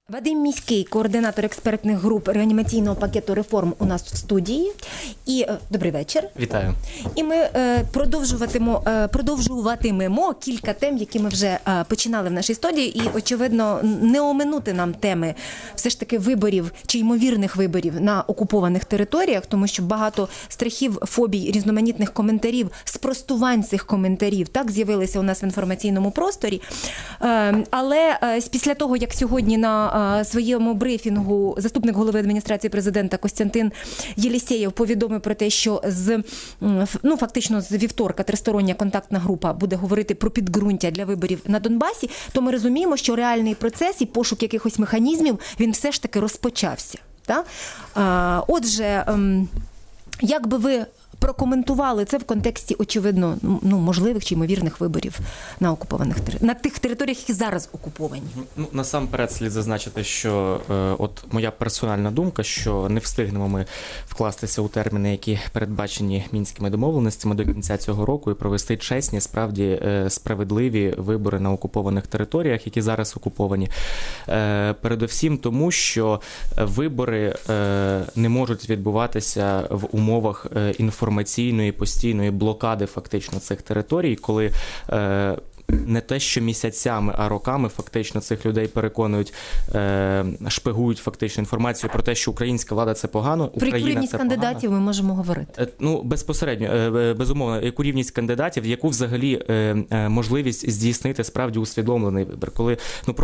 Вадим Міський, координатор експертних груп реанімаційного пакету реформ у нас в студії. І добрий вечір. Вітаю. І ми продовжуватимемо кілька тем, які ми вже починали в нашій студії. І, очевидно, не оминути нам теми все ж таки виборів чи ймовірних виборів на окупованих територіях, тому що багато страхів, фобій, різноманітних коментарів, спростувань цих коментарів так з'явилися у нас в інформаційному просторі. Але після того, як сьогодні на своєму брифінгу заступник голови адміністрації президента Костянтин Єлісєєв повідомив про те, що фактично з вівторка тристороння контактна група буде говорити про підґрунтя для виборів на Донбасі, то ми розуміємо, що реальний процес і пошук якихось механізмів, він все ж таки розпочався. Так? Отже, як би ви прокоментували це в контексті, очевидно, можливих чи ймовірних виборів на окупованих на тих територіях, які зараз окуповані? Насамперед слід зазначити, що от моя персональна думка, що не встигнемо ми вкластися у терміни, які передбачені мінськими домовленостями до кінця цього року, і провести чесні, справді справедливі вибори на окупованих територіях, які зараз окуповані. Передусім тому, що вибори не можуть відбуватися в умовах інформаційної постійної блокади фактично цих територій, коли не те, що місяцями, а роками фактично цих людей переконують, шпигують фактично інформацію про те, що українська влада – це погано, Україна – це погано. Про рівність кандидатів ми можемо говорити? Безпосередньо, безумовно, яку рівність кандидатів, яку взагалі можливість здійснити справді усвідомлений вибір. Коли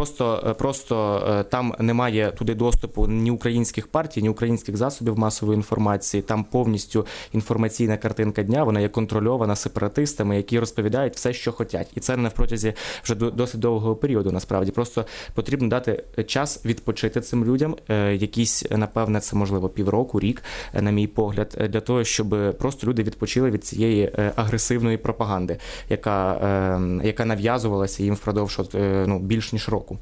просто там немає туди доступу ні українських партій, ні українських засобів масової інформації, там повністю інформаційна картинка дня, вона є контрольована сепаратистами, які розповідають все, що хочуть. І це не протязі вже досить довгого періоду, насправді. Просто потрібно дати час відпочити цим людям, якісь, напевне, це можливо півроку, рік, на мій погляд, для того, щоб просто люди відпочили від цієї агресивної пропаганди, яка нав'язувалася їм впродовж більш ніж року.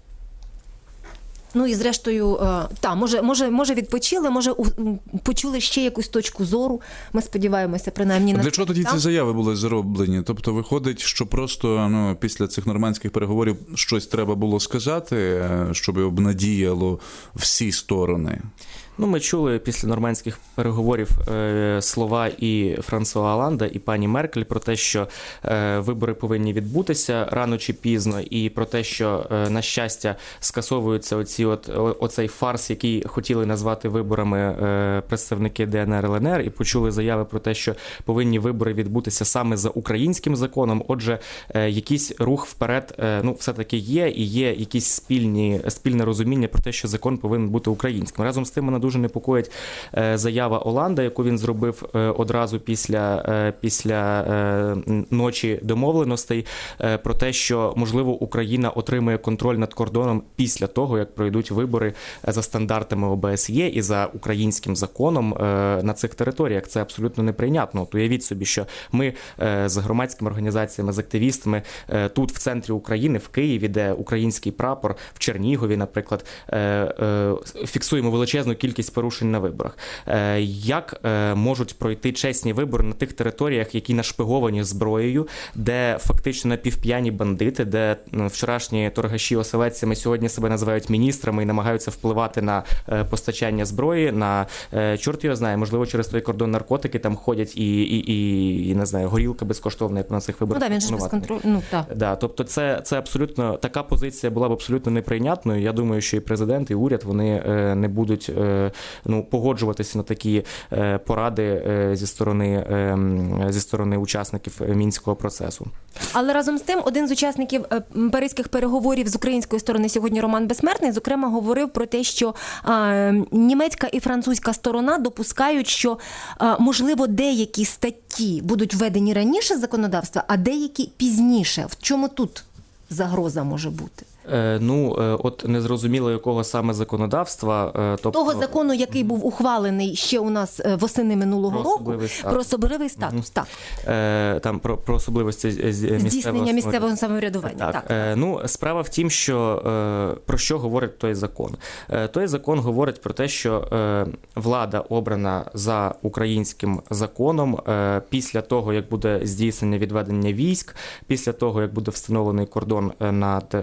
І зрештою, може відпочили, може почули ще якусь точку зору. Ми сподіваємося, принаймні, на для чого тоді ці заяви були зроблені? Тобто виходить, що просто після цих нормандських переговорів щось треба було сказати, щоб обнадіяло всі сторони? Ми чули після нормандських переговорів слова і Франсуа Оланда, і пані Меркель про те, що вибори повинні відбутися рано чи пізно, і про те, що, на щастя, скасовується оцей фарс, який хотіли назвати виборами представники ДНР, ЛНР, і почули заяви про те, що повинні вибори відбутися саме за українським законом. Отже, якийсь рух вперед, все-таки є, і є якісь спільне розуміння про те, що закон повинен бути українським. Разом з тим, мене дуже непокоїть заява Оланда, яку він зробив одразу після ночі домовленостей, про те, що, можливо, Україна отримує контроль над кордоном після того, як пройдуть вибори за стандартами ОБСЄ і за українським законом на цих територіях. Це абсолютно неприйнятно. От уявіть собі, що ми з громадськими організаціями, з активістами тут, в центрі України, в Києві, де український прапор, в Чернігові, наприклад, фіксуємо величезну кількість порушень на виборах. Як можуть пройти чесні вибори на тих територіях, які нашпиговані зброєю, де фактично напівп'яні бандити, де вчорашні торгаші оселедцями сьогодні себе називають міністрами і намагаються впливати на постачання зброї, на, чорт його знає, можливо, через той кордон наркотики там ходять і не знаю, горілка безкоштовна, як на цих виборах. Він ж без контролю. Тобто це абсолютно, така позиція була б абсолютно неприйнятною. Я думаю, що і президент, і уряд, вони не будуть погоджуватися на такі поради зі сторони учасників мінського процесу. Але разом з тим, один з учасників паризьких переговорів з української сторони сьогодні, Роман Безсмертний, зокрема говорив про те, що німецька і французька сторона допускають, що, можливо, деякі статті будуть введені раніше законодавства, а деякі пізніше. В чому тут загроза може бути? От незрозуміло, якого саме законодавства. Того закону, який був ухвалений ще у нас восени минулого року, про особливий статус, так. Там про особливості здійснення місцевого самоврядування. Так. Справа в тім, що про що говорить той закон. Той закон говорить про те, що влада обрана за українським законом після того, як буде здійснення відведення військ, після того, як буде встановлений кордон над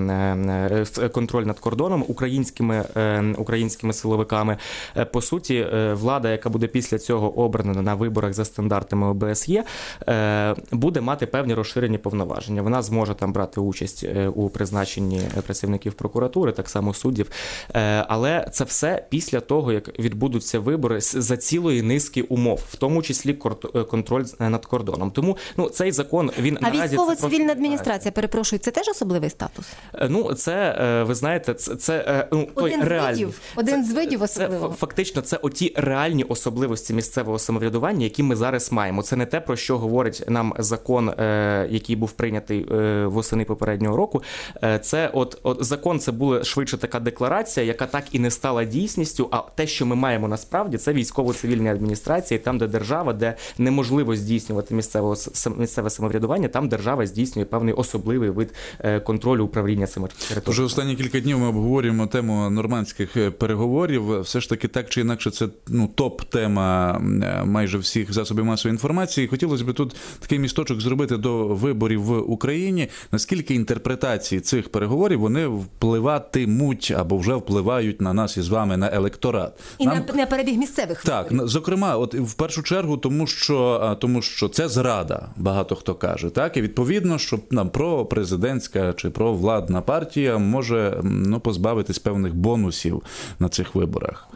контроль над кордоном українськими силовиками. По суті, влада, яка буде після цього обрана на виборах за стандартами ОБСЄ, буде мати певні розширені повноваження. Вона зможе там брати участь у призначенні працівників прокуратури, так само суддів. Але це все після того, як відбудуться вибори за цілої низки умов, в тому числі контроль над кордоном. Тому цей закон, він А наразі... військово-цивільна адміністрація, перепрошую, це теж особливий статус? Це, ви знаєте, це той реальний. Один з видів особливого. Фактично, це оті реальні особливості місцевого самоврядування, які ми зараз маємо. Це не те, про що говорить нам закон, який був прийнятий восени попереднього року. Це закон, це була швидше така декларація, яка так і не стала дійсністю, а те, що ми маємо насправді, це військово-цивільні адміністрації, там, де держава, де неможливо здійснювати місцеве самоврядування, там держава здійснює певний особливий вид контролю управління цими територіями. Уже останні кілька днів ми обговорюємо тему нормандських переговорів. Все ж таки, так чи інакше, це топ-тема майже всіх засобів масової інформації. Хотілося б тут такий місточок зробити до виборів в Україні. Наскільки інтерпретації цих переговорів, вони впливатимуть або вже впливають на нас із вами, на електорат? І на перебіг місцевих виборів. Так, зокрема, в першу чергу, тому що це зрада, багато хто каже. Так? І відповідно, що пропрезидентська чи провладна партія може позбавитись певних бонусів на цих виборах.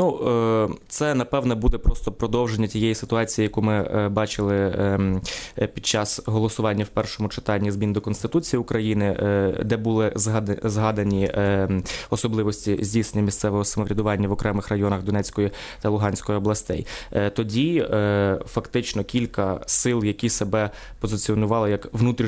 Це, напевне, буде просто продовження тієї ситуації, яку ми бачили під час голосування в першому читанні змін до Конституції України, де були згадані особливості здійснення місцевого самоврядування в окремих районах Донецької та Луганської областей. Тоді фактично кілька сил, які себе позиціонували як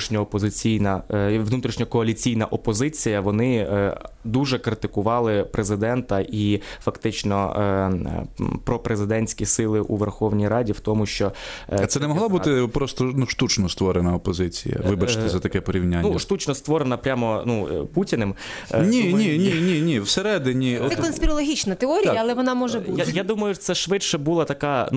внутрішньокоаліційна опозиція, вони дуже критикували президента і фактично пропрезидентські сили у Верховній Раді в тому, що... А це не могла бути просто штучно створена опозиція? Вибачте за таке порівняння. Штучно створена прямо Путіним. Ні. Всередині... Це конспірологічна теорія, так, але вона може бути. Я думаю, це швидше була така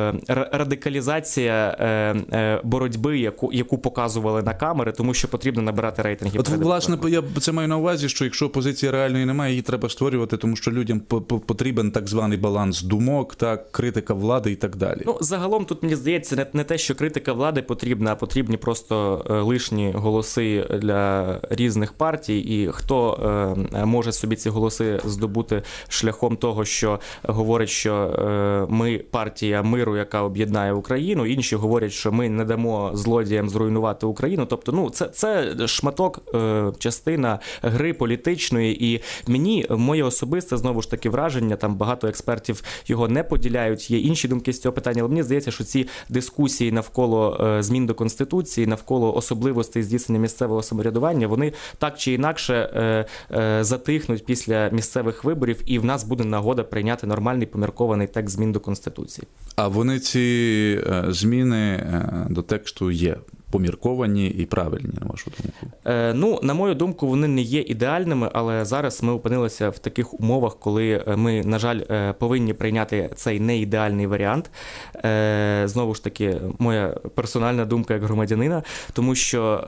радикалізація боротьби, яку показували на камери, тому що потрібно набирати рейтинги. Власне, я це маю на увазі, що якщо опозиції реальної немає, її треба створювати, тому що людям потрібен так званий баланс думок, так, критика влади і так далі. Загалом тут, мені здається, не те, що критика влади потрібна, а потрібні просто лишні голоси для різних партій, і хто може собі ці голоси здобути шляхом того, що говорить, що ми партія миру, яка об'єднає Україну, інші говорять, що ми не дамо злодіям зруйнувати Україну. Тобто, це шматок, частина гри політичної, і моє особисте, знову ж таки, враження, там багато експертів його не поділяють, є інші думки з цього питання, але мені здається, що ці дискусії навколо змін до Конституції, навколо особливостей здійснення місцевого самоврядування, вони так чи інакше затихнуть після місцевих виборів, і в нас буде нагода прийняти нормальний поміркований текст змін до Конституції. А вони, ці зміни до тексту, є помірковані і правильні, на вашу думку? На мою думку, вони не є ідеальними, але зараз ми опинилися в таких умовах, коли ми, на жаль, повинні прийняти цей неідеальний варіант. Знову ж таки, моя персональна думка як громадянина, тому що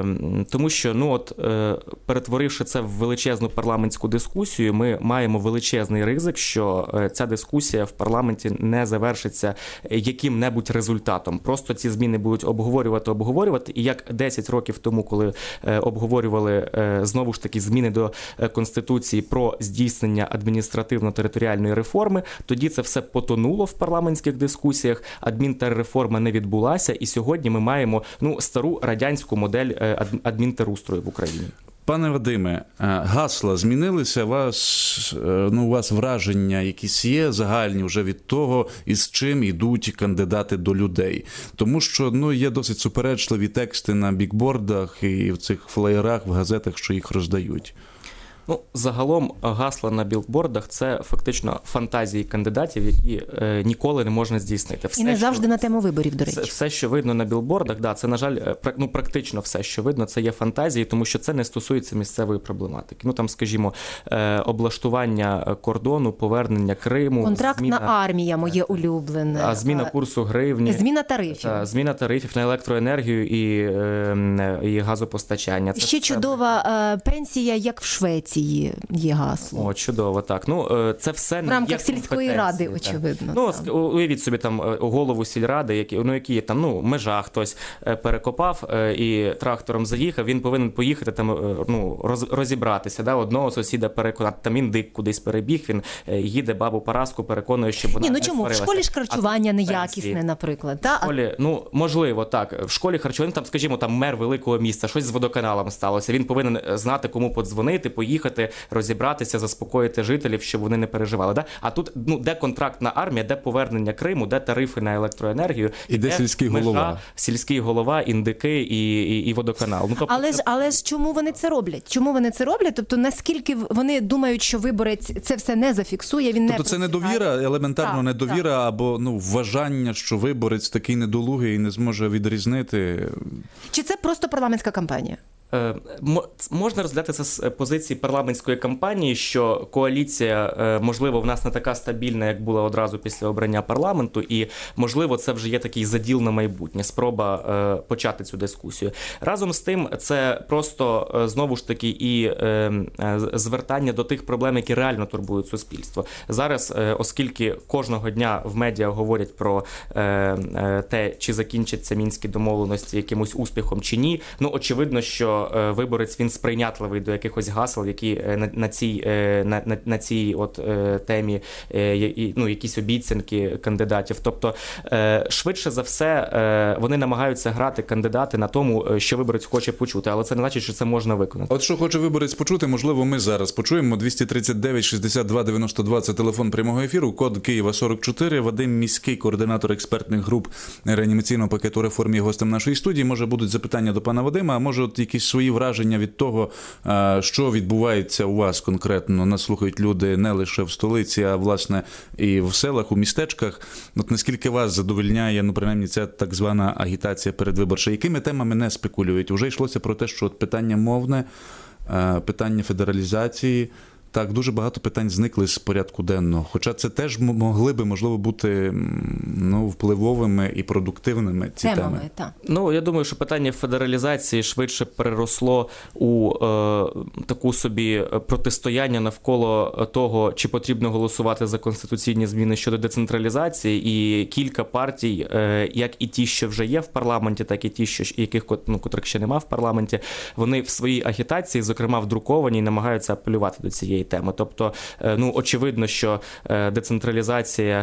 перетворивши це в величезну парламентську дискусію, ми маємо величезний ризик, що ця дискусія в парламенті не завершиться яким-небудь результатом. Просто ці зміни будуть обговорювати, і як 10 років тому, коли обговорювали знову ж таки зміни до Конституції про здійснення адміністративно-територіальної реформи, тоді це все потонуло в парламентських дискусіях, адмінтерреформа не відбулася, і сьогодні ми маємо стару радянську модель адмінтерустрою в Україні. Пане Вадиме, гасла змінилися? У вас враження якісь є загальні вже від того, із чим йдуть кандидати до людей? Тому що є досить суперечливі тексти на бікбордах і в цих флеєрах, в газетах, що їх роздають. Ну, загалом гасла на білбордах – це фактично фантазії кандидатів, які ніколи не можна здійснити. І не завжди на тему виборів, до речі. Все, що видно на білбордах, да, це, на жаль, практично все, що видно, це є фантазії, тому що це не стосується місцевої проблематики. Ну, там, скажімо, облаштування кордону, повернення Криму. Контрактна армія, моє улюблене. Зміна курсу гривні. Зміна тарифів. Зміна тарифів на електроенергію і газопостачання. Це ще чудова пенсія, як в Швеції, є гасло. О, чудово, так. Ну, це все в рамках сільської ради, очевидно. Ну, уявіть собі там голову сільради, які є там, ну, межа хтось перекопав і трактором заїхав, він повинен поїхати там, ну, розібратися, да, одного сусіда переконати, там індик кудись перебіг, він їде бабу Параску, переконує, щоб вона не чому? сварилася. В школі ж харчування неякісне, наприклад. В школі, ну, можливо, так. В школі харчування, там, скажімо, там мер великого міста, щось з водоканалом сталося, він повинен знати, кому подзвонити, поїхати, розібратися, заспокоїти жителів, щоб вони не переживали. Да? А тут, ну, де контрактна армія, де повернення Криму, де тарифи на електроенергію, і де сільський голова. Сільський голова, індики і водоканал. Ну, тобто, але ж чому вони це роблять? Чому вони це роблять? Тобто, наскільки вони думають, що виборець це все не зафіксує, він не Тобто це недовіра, елементарно недовіра, або ну, вважання, що виборець такий недолугий і не зможе відрізнити? Чи це просто парламентська кампанія? Можна розглядати це з позиції парламентської кампанії, що коаліція, можливо, в нас не така стабільна, як була одразу після обрання парламенту, і, можливо, це вже є такий заділ на майбутнє, спроба почати цю дискусію. Разом з тим, це просто, знову ж таки, і звертання до тих проблем, які реально турбують суспільство. Зараз, оскільки кожного дня в медіа говорять про те, чи закінчаться мінські домовленості якимось успіхом чи ні, ну, очевидно, що виборець, він сприйнятливий до якихось гасел, які на цій от темі, ну, якісь обіцянки кандидатів. Тобто, швидше за все, вони намагаються грати кандидати на тому, що виборець хоче почути, але це не значить, що це можна виконати. От що хоче виборець почути, можливо, ми зараз почуємо. 239 62 92 – це телефон прямого ефіру, код Києва 44. Вадим Міський, координатор експертних груп реанімаційного пакету реформ, є гостем нашої студії. Може, будуть запитання до пана Вадима, а може, от якісь свої враження від того, що відбувається у вас конкретно. Нас слухають люди не лише в столиці, а, власне, і в селах, у містечках. От наскільки вас задовольняє, ну, принаймні, ця так звана агітація передвиборча? Якими темами не спекулюють? Уже йшлося про те, що от питання мовне, питання федералізації, так, дуже багато питань зникли з порядку денного. Хоча це теж могли би, можливо, бути, ну, впливовими і продуктивними ці теми. Так. Ну, я думаю, що питання федералізації швидше переросло у таку собі протистояння навколо того, чи потрібно голосувати за конституційні зміни щодо децентралізації, і кілька партій, як і ті, що вже є в парламенті, так і ті, котрих ще нема в парламенті, вони в своїй агітації, зокрема в друкованій, намагаються апелювати до цієї теми. Тобто, ну, очевидно, що децентралізація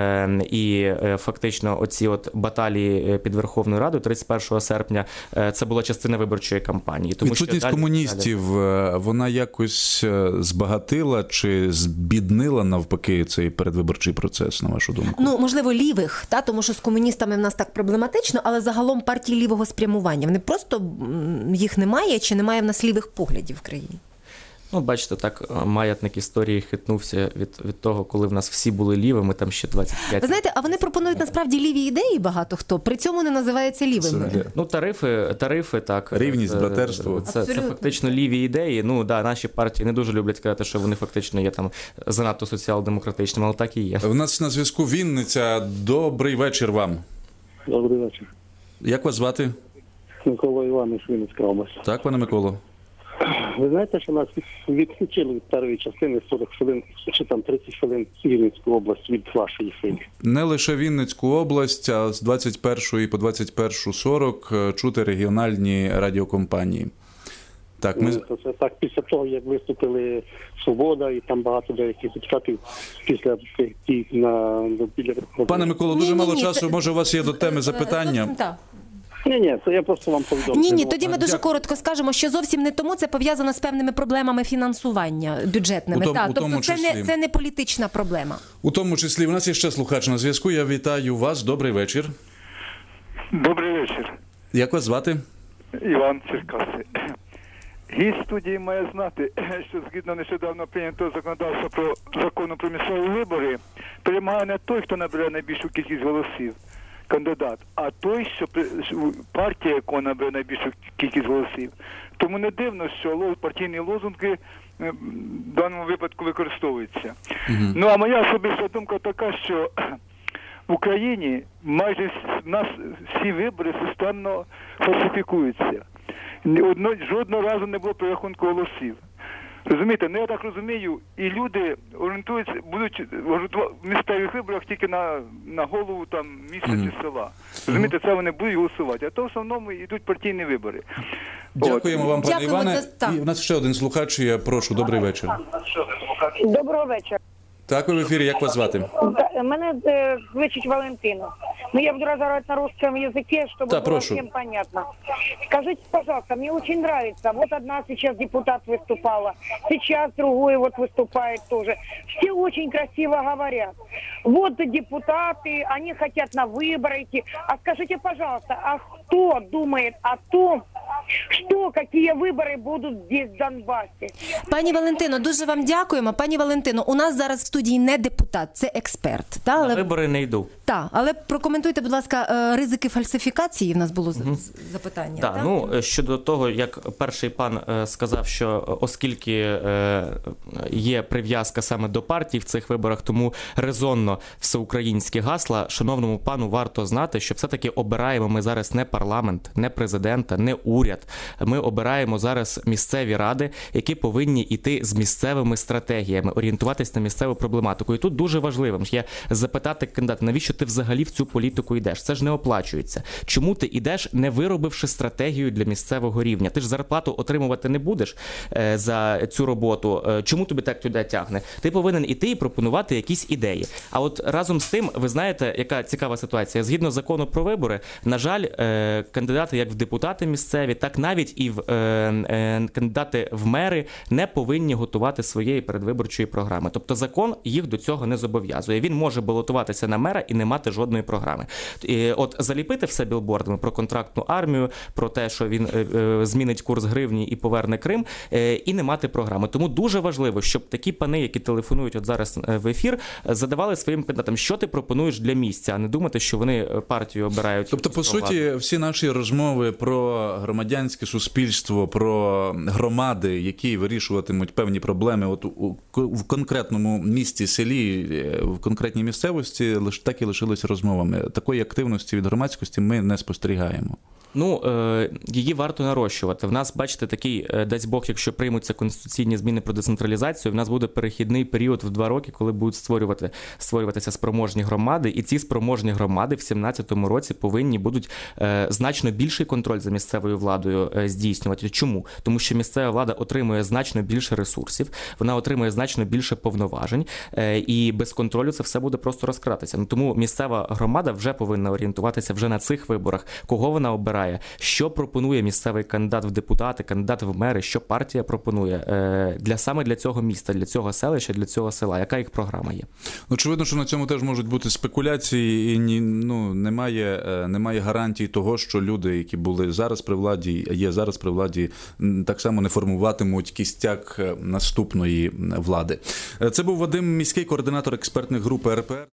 і фактично оці от баталії під Верховною Радою 31 серпня це була частина виборчої кампанії. Тому відсутність що комуністів, вона якось збагатила чи збіднила навпаки цей передвиборчий процес, на вашу думку? Ну, можливо, лівих, тому що з комуністами в нас так проблематично, але загалом партії лівого спрямування. Вони просто, їх немає, чи немає в нас лівих поглядів в країні? Ну, бачите, так, маятник історії хитнувся від того, коли в нас всі були лівими, там ще 25. Ви знаєте, а вони пропонують насправді ліві ідеї багато хто, при цьому не називаються лівими. Ну, тарифи, так. Рівність, братерство. Це фактично ліві ідеї. Ну, да, наші партії не дуже люблять казати, що вони фактично є там занадто соціал-демократичними, але так і є. У нас на зв'язку Вінниця. Добрий вечір вам. Добрий вечір. Як вас звати? Микола Іванович, Вінницька область. Так, пане Миколо. Ви знаєте, що нас відключили від першої частини 40 хвилин, чи там 30 хвилин Вінницьку область від вашої ефірі. Не лише Вінницьку область, а з 21 по 21:40 чути регіональні радіокомпанії. Так, Це так, після того, як виступили «Свобода» і там багато деяких депутатів після біля... Пане Миколо, дуже мало часу, може у вас є до теми запитання? Ні, це я просто вам повідомлю. Ні, тоді ми дуже коротко скажемо, що зовсім не тому це пов'язано з певними проблемами фінансування бюджетними. Тобто це не політична проблема. У тому числі, у нас є ще слухач на зв'язку, я вітаю вас, добрий вечір. Добрий вечір. Як вас звати? Іван Черкаси. Гість студії має знати, що згідно нещодавно прийнятого законодавства про закону про місцеві вибори, перемагає не той, хто набере найбільшу кількість голосів, кандидат, а той, що партія, яка набере найбільшу кількість голосів. Тому не дивно, що партійні лозунги в даному випадку використовуються. Ну, а моя особиста думка така, що в Україні майже в нас всі вибори системно фальсифікуються. Жодного разу не було перерахунку голосів. Розумієте, ну я так розумію, і люди орієнтуються, будуть в місцевих виборах тільки на голову там міста чи села. Розумієте, це вони будуть голосувати, а то в основному йдуть партійні вибори. Дякуємо вам, пане Дякуємо Іване. за- І в нас ще один слухач, я прошу, добрий вечір. Доброго вечора. Так, ви в ефірі, як вас звати? Мене кличуть Валентина. Но я буду разговаривать на русском языке, чтобы Да, было прошу. всем понятно. Скажите, пожалуйста, мне очень нравится. Вот одна сейчас депутат выступала, сейчас другой вот выступает тоже. Все очень красиво говорят. Вот депутаты, они хотят на выборы идти. А скажите, пожалуйста, а кто думает о том, что, какие выборы будут здесь, в Донбассе? Пані Валентино, дуже вам дякуємо. Пані Валентино, у нас зараз в студії не депутат, це експерт. Та, На але, вибори не йду. але прокоментуйте, будь ласка, ризики фальсифікації. В нас було запитання. Так, та? ну щодо того, як перший пан сказав, що оскільки є прив'язка саме до партій в цих виборах, тому резонно всеукраїнські гасла, шановному пану варто знати, що все-таки обираємо ми зараз не парламент, не президента, не уряд. Ми обираємо зараз місцеві ради, які повинні йти з місцевими стратегіями, орієнтуватись на місцеву проблематику. І тут дуже важливим є запитати кандидата, навіщо ти взагалі в цю політику йдеш? Це ж не оплачується. Чому ти йдеш, не виробивши стратегію для місцевого рівня? Ти ж зарплату отримувати не будеш за цю роботу. Чому тобі так туди тягне? Ти повинен іти і пропонувати якісь ідеї. А от разом з тим, ви знаєте, яка цікава ситуація? Згідно закону про вибори, на жаль, кандидати як в депутати місцеві, так навіть і в кандидати в мери не повинні готувати своєї передвиборчої програми. Тобто закон їх до цього не зобов'язує. Він може балотуватися на мера і не мати жодної програми. І от заліпити все білбордами про контрактну армію, про те, що він змінить курс гривні і поверне Крим, і не мати програми. Тому дуже важливо, щоб такі пани, які телефонують от зараз в ефір, задавали своїм кандидатам, що ти пропонуєш для місця, а не думати, що вони партію обирають. Тобто, по суті, всі наші розмови про громадянське суспільство, про громади, які вирішуватимуть певні проблеми от в конкретному місті, селі, в конкретній місцевості, так і лишилися розмовами. Такої активності від громадськості ми не спостерігаємо. Ну, її варто нарощувати. В нас, бачите, такий, дасть Бог, якщо приймуться конституційні зміни про децентралізацію, в нас буде перехідний період в 2 роки, коли будуть створюватися спроможні громади, і ці спроможні громади в 2017 році повинні будуть значно більший контроль за місцевою владою здійснювати. Чому? Тому що місцева влада отримує значно більше ресурсів, вона отримує значно більше повноважень, і без контролю це все буде просто розкрадатися. Ну, тому місцева громада вже повинна орієнтуватися вже на цих виборах, кого вона обирає, що пропонує місцевий кандидат в депутати, кандидат в мери, що партія пропонує саме для цього міста, для цього селища, для цього села, яка їх програма є. Очевидно, що на цьому теж можуть бути спекуляції, і немає гарантій того, що люди, які були зараз при владі, є зараз при владі, так само не формуватимуть кістяк наступної влади. Це був Вадим Міський, координатор експертних груп РПР.